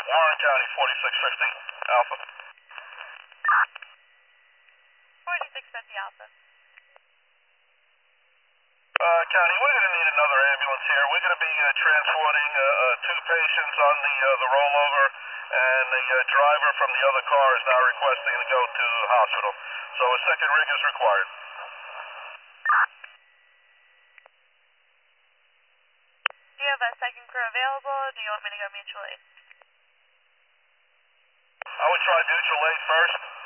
Warren County, 4650, Alpha. 4650 Alpha. County, we're going to need another ambulance here. We're going to be transporting two patients on the rollover, and the driver from the other car is now requesting to go to the hospital. So a second rig is required. Do you have a second crew available, or do you want me to go mutual aid? I would try mutual aid first.